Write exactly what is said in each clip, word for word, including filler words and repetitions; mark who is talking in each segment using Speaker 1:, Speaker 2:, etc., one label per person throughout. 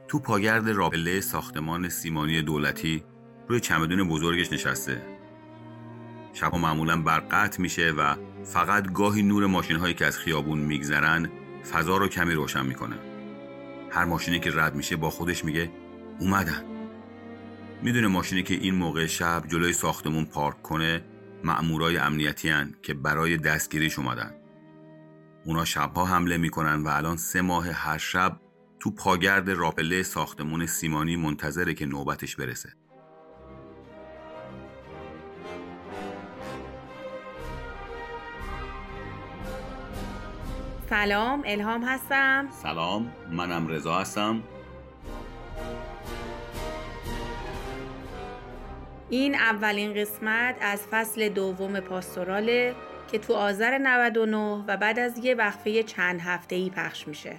Speaker 1: تو پاگرد رابله ساختمان سیمانی دولتی روی چمدون بزرگش نشسته. شبا معمولا برق قطع میشه و فقط گاهی نور ماشین‌هایی که از خیابون میگذرن فضا رو کمی روشن میکنه. هر ماشینی که رد میشه با خودش میگه اومدن. میدونه ماشینی که این موقع شب جلوی ساختمون پارک کنه مأمورای امنیتی هن که برای دستگیریش اومدن. اونا شبها حمله میکنن و الان سه ماه هر شب تو پاگرد راپله ساختمون سیمانی منتظره که نوبتش برسه.
Speaker 2: سلام، الهام هستم.
Speaker 1: سلام، منم رضا هستم.
Speaker 2: این اولین قسمت از فصل دوم پاستوراله که تو آذر نود و نه و بعد از یه وقفه چند هفته‌ای پخش میشه.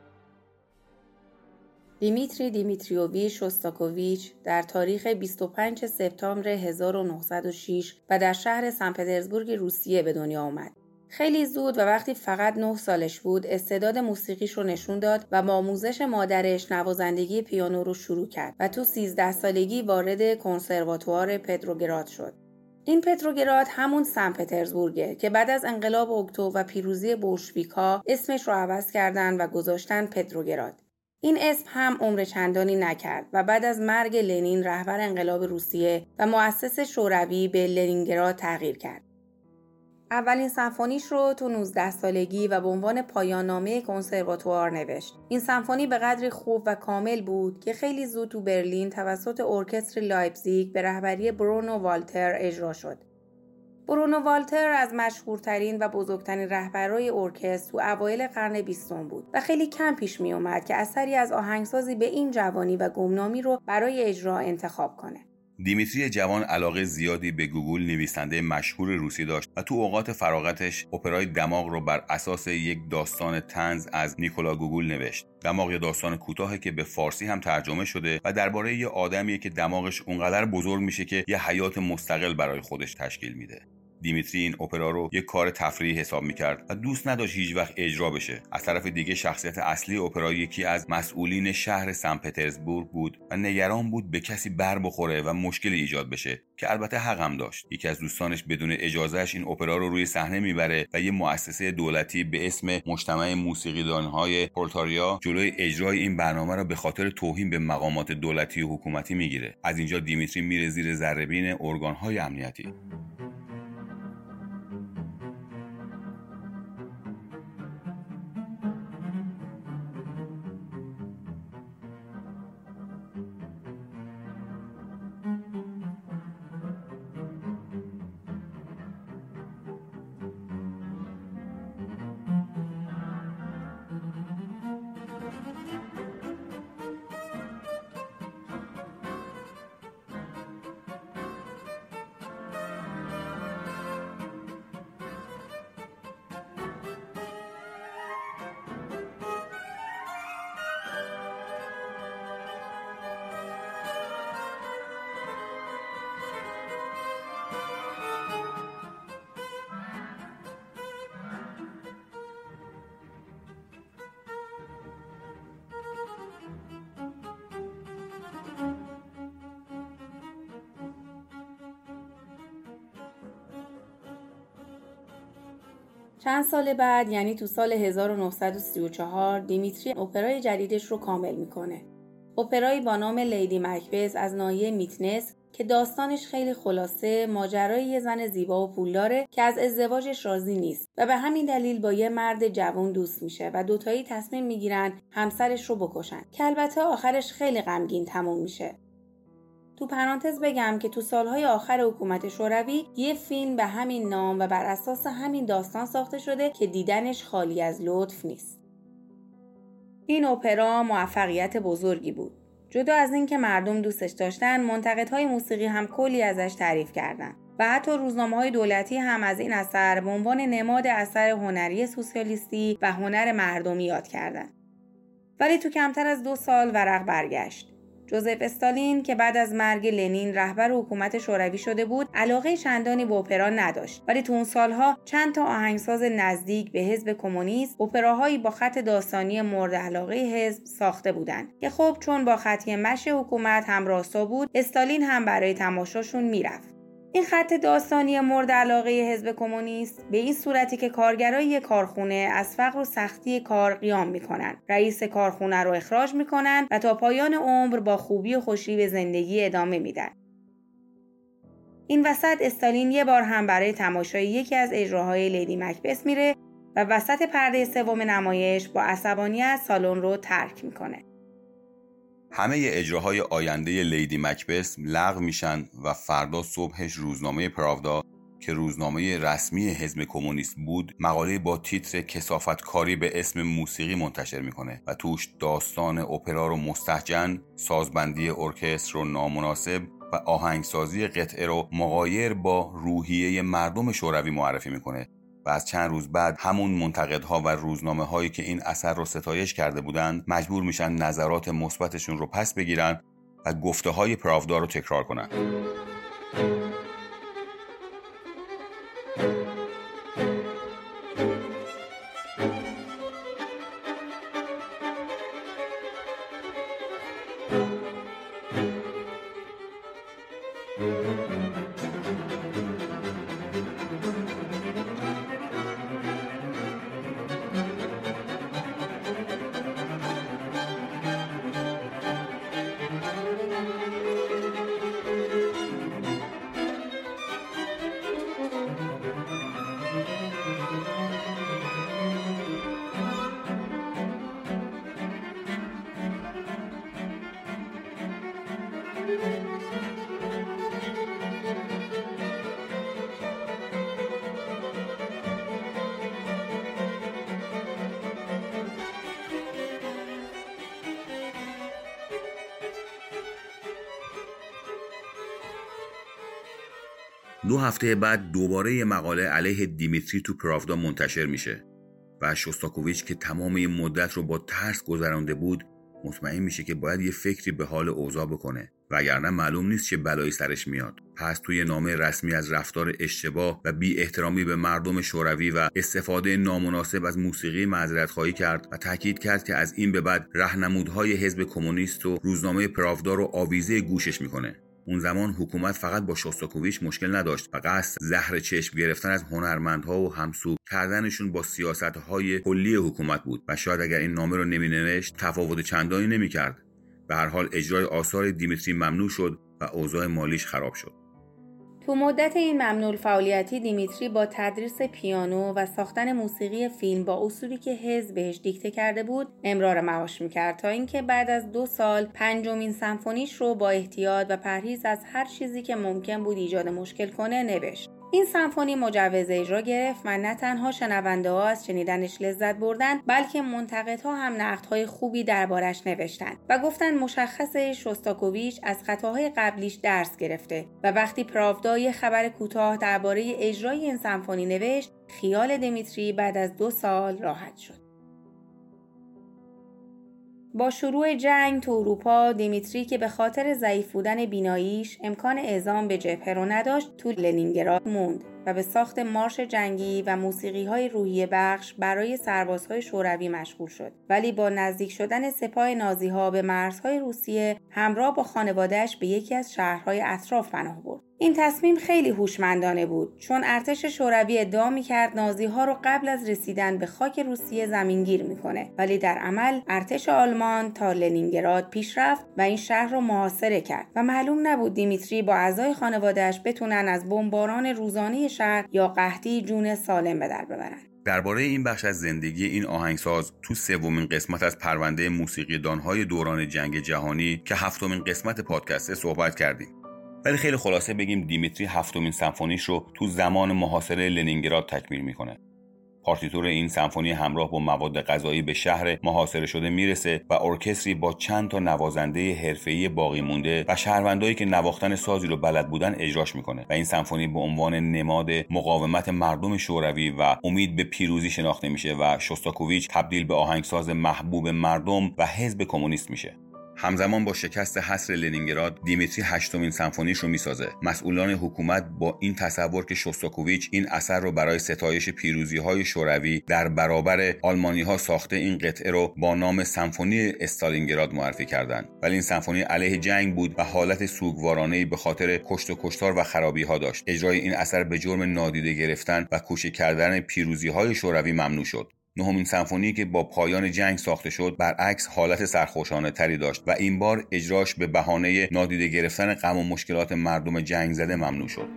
Speaker 2: دیمیتری دیمیتریوویچ شوستاکوویچ در تاریخ بیست و پنجم سپتامبر هزار و نهصد و شش و در شهر سن پترزبورگ روسیه به دنیا آمد. خیلی زود و وقتی فقط نه سالش بود استعداد موسیقیش رو نشون داد و با آموزش مادرش نوازندگی پیانو رو شروع کرد و تو سیزده سالگی وارد کنسرواتوار پتروگراد شد. این پتروگراد همون سن پترزبورگه که بعد از انقلاب اکتبر و پیروزی بولشویک‌ها اسمش رو عوض کردن و گذاشتن پتروگراد. این اسم هم عمر چندانی نکرد و بعد از مرگ لنین رهبر انقلاب روسیه و مؤسس شوروی به لنینگراد تغییر کرد. اولین سمفونیش رو تو نوزده سالگی و به عنوان پایان نامه کنسرواتوار نوشت. این سمفونی به قدری خوب و کامل بود که خیلی زود تو برلین توسط ارکستر لایپزیگ به رهبری برونو والتر اجرا شد. برونو والتر از مشهورترین و بزرگترین رهبرای ارکستر تو اوایل قرن بیستم بود و خیلی کم پیش می اومد که اثری از آهنگسازی به این جوانی و گمنامی رو برای اجرا انتخاب کنه.
Speaker 1: دیمیتری جوان علاقه زیادی به گوگول، نویسنده مشهور روسی داشت و تو اوقات فراغتش اپرای دماغ رو بر اساس یک داستان طنز از نیکولا گوگول نوشت. دماغ یه داستان کوتاهه که به فارسی هم ترجمه شده و درباره یه آدمیه که دماغش اونقدر بزرگ میشه که یه حیات مستقل برای خودش تشکیل میده. دیمیتری این اپرا رو یک کار تفریحی حساب میکرد و دوست نداشت هیچ وقت اجرا بشه. از طرف دیگه شخصیت اصلی اپرا یکی از مسئولین شهر سن پترزبورگ بود و نگران بود به کسی بر بخوره و مشکلی ایجاد بشه که البته حق هم داشت. یکی از دوستانش بدون اجازهش این اپرا رو روی صحنه میبره و یه مؤسسه دولتی به اسم مجتمع موسیقیدانهای پرولتاریا جلوی اجرای این برنامه رو به خاطر توهین به مقامات دولتی و حکومتی میگیره. از اینجا دیمیتری میره زیر ذره‌بین ارگانهای امنیتی.
Speaker 2: چند سال بعد یعنی تو سال هزار و نهصد و سی و چهار دیمیتری اپرای جدیدش رو کامل میکنه. اپرایی با نام لیدی مکبث از ناحیه میتنس که داستانش خیلی خلاصه ماجرای یه زن زیبا و پولداره که از ازدواجش راضی نیست و به همین دلیل با یه مرد جوان دوست میشه و دوتایی تصمیم میگیرن همسرش رو بکشن که البته آخرش خیلی غمگین تموم میشه. تو پرانتز بگم که تو سالهای آخر حکومت شوروی یه فیلم به همین نام و بر اساس همین داستان ساخته شده که دیدنش خالی از لطف نیست. این اپرا موفقیت بزرگی بود. جدا از این که مردم دوستش داشتن، منتقدهای موسیقی هم کلی ازش تعریف کردن و حتی روزنامه‌های دولتی هم از این اثر به عنوان نماد اثر هنری سوسیالیستی و هنر مردمی یاد کردن. ولی تو کمتر از دو سال ورق برگشت. جوزف استالین که بعد از مرگ لنین رهبر حکومت شوروی شده بود، علاقه چندانی به اپرا نداشت، ولی تو اون سالها چند تا آهنگساز نزدیک به حزب کمونیست اپراهایی با خط داستانی مورد علاقه حزب ساخته بودند که خب چون با خطی مشی حکومت همراستا بود، استالین هم برای تماشاشون میرفت. این خط داستانی مورد علاقه حزب کمونیست به این صورتی که کارگرای یک کارخونه از فقر و سختی کار قیام میکنن، رئیس کارخونه رو اخراج میکنن و تا پایان عمر با خوبی و خوشی به زندگی ادامه میدن. این وسط استالین یه بار هم برای تماشای یکی از اجراهای لیدی مکبث میره و وسط پرده سوم نمایش با عصبانیت سالن رو ترک میکنه.
Speaker 1: همه اجراهای آینده لیدی مکبث لغو میشن و فردا صبحش روزنامه پراودا که روزنامه رسمی حزب کمونیست بود، مقاله با تیتر کثافتکاری به اسم موسیقی منتشر میکنه و توش داستان اپرا رو مستهجن، سازبندی ارکستر رو نامناسب و آهنگسازی قطعه رو مغایر با روحیه مردم شوروی معرفی میکنه. و از چند روز بعد همون منتقدها و روزنامه هایی که این اثر رو ستایش کرده بودند مجبور میشن نظرات مثبتشون رو پس بگیرن و گفته های پراودا رو تکرار کنن. دو هفته بعد دوباره یه مقاله علیه دیمیتری تو پراودا منتشر میشه و شوستاکوویچ که تمام این مدت رو با ترس گذرانده بود مطمئن میشه که باید یه فکری به حال اوضاع بکنه، وگرنه معلوم نیست چه بلایی سرش میاد. پس توی نامه رسمی از رفتار اشتباه و بی احترامی به مردم شوروی و استفاده نامناسب از موسیقی معذرت خواهی کرد و تاکید کرد که از این به بعد راهنمودهای حزب کمونیست و روزنامه پراودا رو آویزه گوشش میکنه. اون زمان حکومت فقط با شوستاکوویچ مشکل نداشت و قصد زهر چشم گرفتن از هنرمندها و همسو کردنشون با سیاستهای کلی حکومت بود و شاید اگر این نامه رو نمی‌نوشت تفاوت چندانی نمی‌کرد. به هر حال اجرای آثار دیمیتری ممنوع شد و اوضاع مالیش خراب شد.
Speaker 2: تو مدت این ممنوع فعالیتی دیمیتری با تدریس پیانو و ساختن موسیقی فیلم با اصولی که حزب بهش دیکته کرده بود امرار معاش میکرد تا اینکه بعد از دو سال پنجمین سمفونیش رو با احتیاط و پرهیز از هر چیزی که ممکن بود ایجاد مشکل کنه نوشت. این سمفونی مجوز اجرا گرفت و نه تنها شنونده ها از شنیدنش لذت بردن بلکه منتقدها هم نقدهای خوبی دربارش نوشتن و گفتن مشخصه شوستاکوویچ از خطاهای قبلیش درس گرفته و وقتی پراودا یه خبر کوتاه درباره اجرای این سمفونی نوشت خیال دیمیتری بعد از دو سال راحت شد. با شروع جنگ تو اروپا دیمیتری که به خاطر ضعیف بودن بیناییش امکان اعزام به جبهه رو نداشت تو لنینگراد موند و به ساخت مارش جنگی و موسیقی‌های روحیه بخش برای سربازهای شوروی مشغول شد، ولی با نزدیک شدن سپاه نازی‌ها به مرزهای روسیه همراه با خانواده‌اش به یکی از شهرهای اطراف پناه برد. این تصمیم خیلی هوشمندانه بود چون ارتش شوروی ادعا می‌کرد نازی‌ها رو قبل از رسیدن به خاک روسیه زمینگیر می‌کنه، ولی در عمل ارتش آلمان تا لنینگراد پیش رفت و این شهر رو محاصره کرد و معلوم نبود دیمیتری با اعضای خانواده‌اش بتونن از بمباران روزانه شهر یا قحطی جون سالم به در ببرن.
Speaker 1: درباره این بخش از زندگی این آهنگساز تو سومین قسمت از پرونده موسیقی دانهای دوران جنگ جهانی که هفتمین قسمت پادکست صحبت کردیم. ولی خیلی خلاصه بگیم دیمیتری هفتمین سمفونیش رو تو زمان محاصره لنینگراد تکمیل میکنه. پارتیتور این سمفونی همراه با مواد غذایی به شهر محاصره شده میرسه و ارکستری با چند تا نوازنده حرفه‌ای باقی مونده و شهروندایی که نواختن سازی رو بلد بودن اجراش میکنه و این سمفونی به عنوان نماد مقاومت مردم شوروی و امید به پیروزی شناخته میشه و شوستاکوویچ تبدیل به آهنگساز محبوب مردم و حزب کمونیست میشه. همزمان با شکست حصر لنینگراد، دیمیتری هشتمین سمفونیش رو میسازه. مسئولان حکومت با این تصور که شوستاکوویچ این اثر رو برای ستایش پیروزی‌های شوروی در برابر آلمانی‌ها ساخته، این قطعه رو با نام سمفونی استالینگراد معرفی کردند. ولی این سمفونی علیه جنگ بود و حالت سوگوارانه‌ای به خاطر کشت و کشتار و خرابی‌ها داشت. اجرای این اثر به جرم نادیده گرفتن و کوچک کردن پیروزی‌های شوروی ممنوع شد. نهمین سمفونی که با پایان جنگ ساخته شد برعکس حالت سرخوشانه تری داشت و این بار اجراش به بهانه نادیده گرفتن غم و مشکلات مردم جنگ زده ممنوع شد.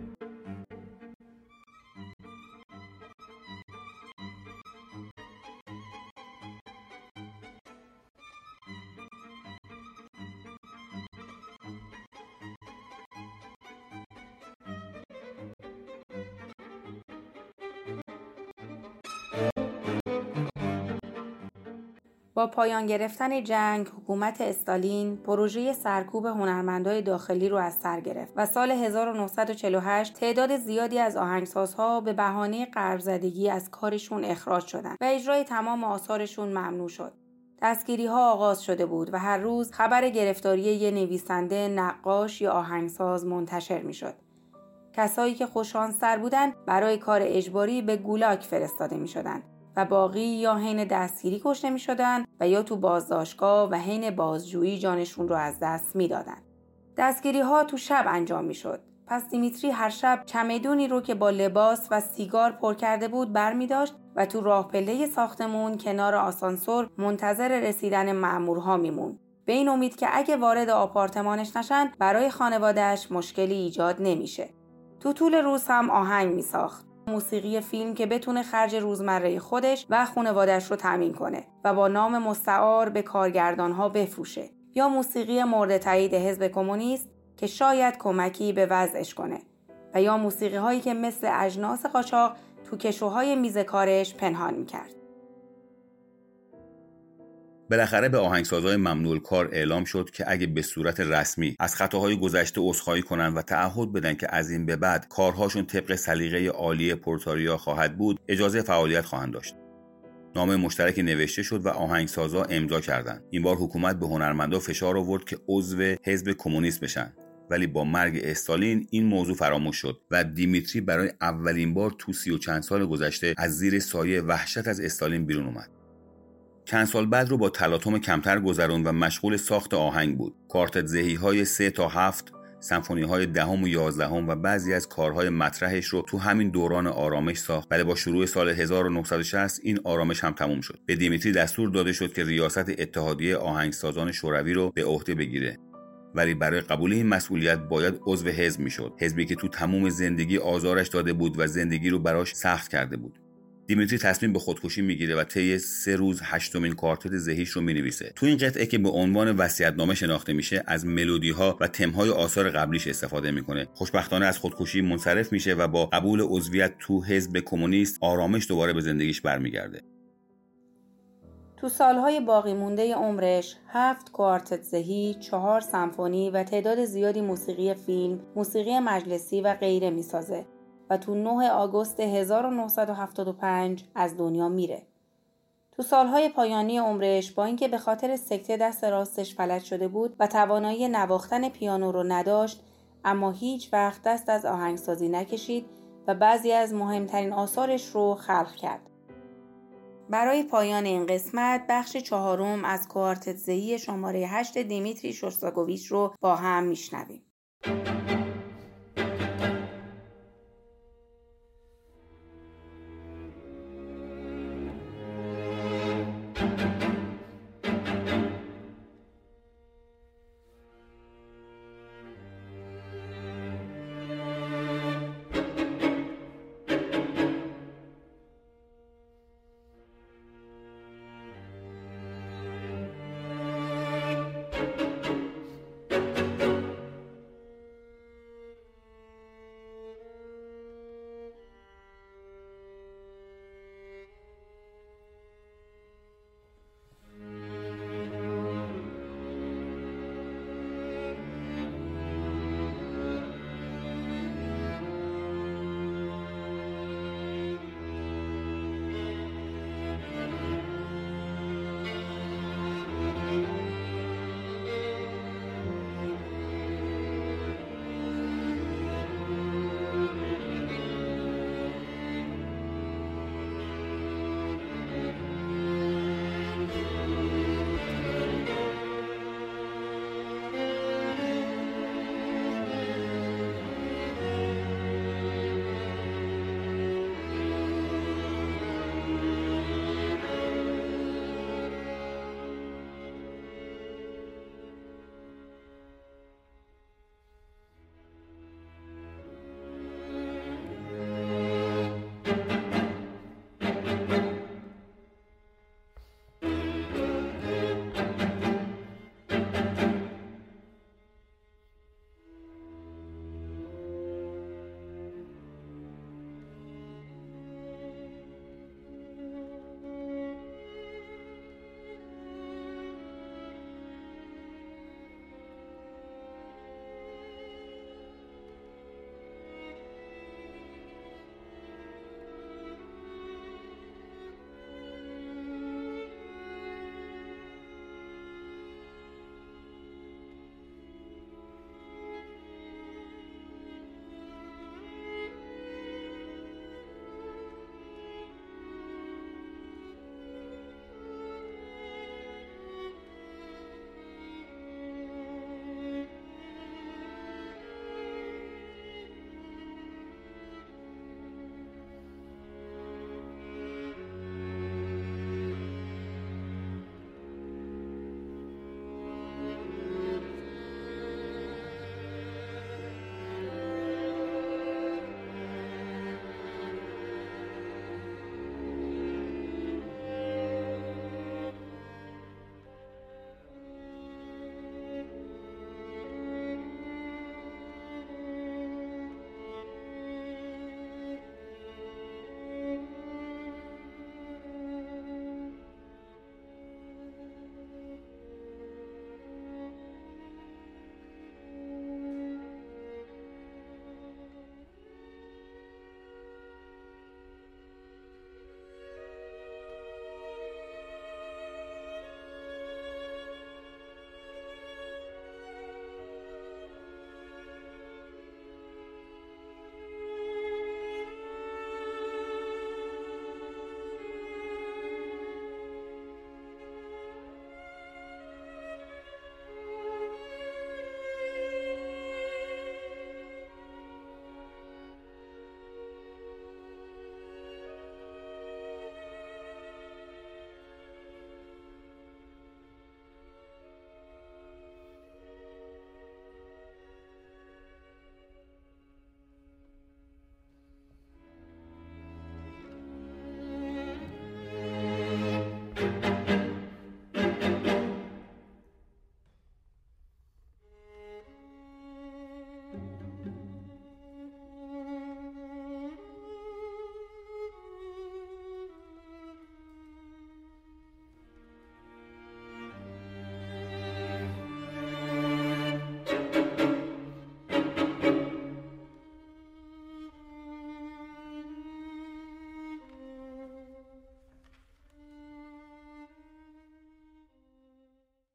Speaker 2: با پایان گرفتن جنگ، حکومت استالین پروژه سرکوب هنرمندای داخلی رو از سر گرفت و سال هزار و نهصد و چهل و هشت تعداد زیادی از آهنگسازها به بهانه قرض‌زدگی از کارشون اخراج شدند و اجرای تمام آثارشون ممنوع شد. دستگیری‌ها آغاز شده بود و هر روز خبر گرفتاری یه نویسنده، نقاش یا آهنگساز منتشر می‌شد. کسایی که خوش‌شانس‌تر بودن برای کار اجباری به گولاگ فرستاده می‌شدند و باقی یا حین دستگیری کشته می‌شدند و یا تو بازداشتگاه و حین بازجویی جانشون رو از دست می‌دادند. دستگیری‌ها تو شب انجام می‌شد. پس دیمیتری هر شب چمدونی رو که با لباس و سیگار پر کرده بود برمی‌داشت و تو راه پله ساختمون کنار آسانسور منتظر رسیدن مأمورها میموند. به این امید که اگه وارد آپارتمانش نشن برای خانواده‌اش مشکلی ایجاد نمیشه. تو طول روز هم آهنگ میساخت. موسیقی فیلم که بتونه خرج روزمره خودش و خانواده‌اش رو تامین کنه و با نام مستعار به کارگردان‌ها بفروشه، یا موسیقی مورد تایید حزب کمونیست که شاید کمکی به وضعش کنه، و یا موسیقی هایی که مثل اجناس قاچاق تو کشوهای میز کارش پنهان میکرد.
Speaker 1: بالاخره به آهنگسازهای ممنوع کار اعلام شد که اگه به صورت رسمی از خطاهای گذشته عذرخواهی کنن و تعهد بدن که از این به بعد کارهاشون طبق سلیقه عالی پورتاریا خواهد بود، اجازه فعالیت خواهند داشت. نامه مشترکی نوشته شد و آهنگسازها امضا کردند. این بار حکومت به هنرمندا فشار آورد که عضو حزب کمونیست بشن، ولی با مرگ استالین این موضوع فراموش شد و دیمیتری برای اولین بار تو سی و چند سال گذشته از زیر سایه وحشت از استالین بیرون اومد. چند سال بعد رو با تلاطم کمتر گذرون و مشغول ساخت آهنگ بود. کوارتت زهی‌های سه تا هفت، سمفونی‌های دهم و یازدهم و بعضی از کارهای مطرحش رو تو همین دوران آرامش ساخت. ولی با شروع سال هزار و نهصد و شصت این آرامش هم تموم شد. به دیمیتری دستور داده شد که ریاست اتحادیه آهنگسازان شوروی رو به عهده بگیره. ولی برای قبول این مسئولیت باید عضو حزب میشد. حزبی که تو تمام زندگی آزارش داده بود و زندگی رو براش سخت کرده بود. دیمیتری تصمیم به خودکشی میگیره و طی سه روز هشتمین کوارتت زهیش رو مینویسه. تو این قطعه که به عنوان وصیت‌نامه شناخته میشه، از ملودی‌ها و تم‌های آثار قبلیش استفاده میکنه. خوشبختانه از خودکشی منصرف میشه و با قبول عضویت تو حزب کمونیست آرامش دوباره به زندگیش برمیگرده.
Speaker 2: تو سالهای باقی مونده عمرش هفت کوارتت زهی، چهار سمفونی و تعداد زیادی موسیقی فیلم، موسیقی مجلسی و غیره میسازه و تو نه آگوست هزار و نهصد و هفتاد و پنج از دنیا میره. تو سالهای پایانی عمرش با اینکه به خاطر سکته دست راستش فلج شده بود و توانایی نواختن پیانو رو نداشت، اما هیچ وقت دست از آهنگسازی نکشید و بعضی از مهمترین آثارش رو خلق کرد. برای پایان این قسمت بخش چهارم از کوارتت زهی شماره هشت دیمیتری شوستاکوویچ رو با هم میشنویم.